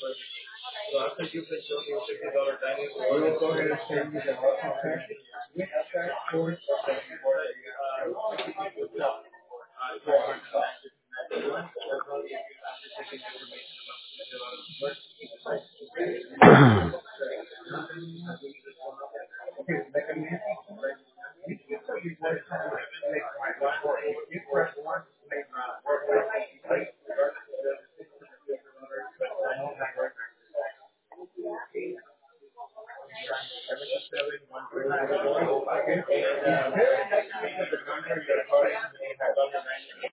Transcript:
We will go ahead and send you the welcome pack with that course.